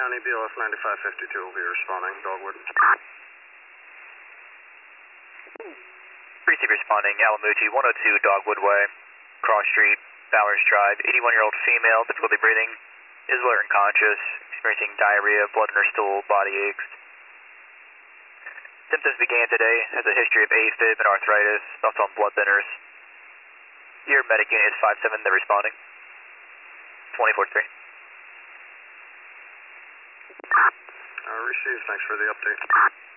BLS 9552 will be responding, Dogwood. Receive responding, Alamucci, 102 Dogwood Way, Cross Street, Bowers Drive, 81-year-old female, difficulty breathing, is alert and conscious, experiencing diarrhea, blood in her stool, body aches. Symptoms began today, has a history of AFib and arthritis, thoughts on blood thinners. Your medic unit is 5-7, they're responding. 24-3. Received, thanks for the update.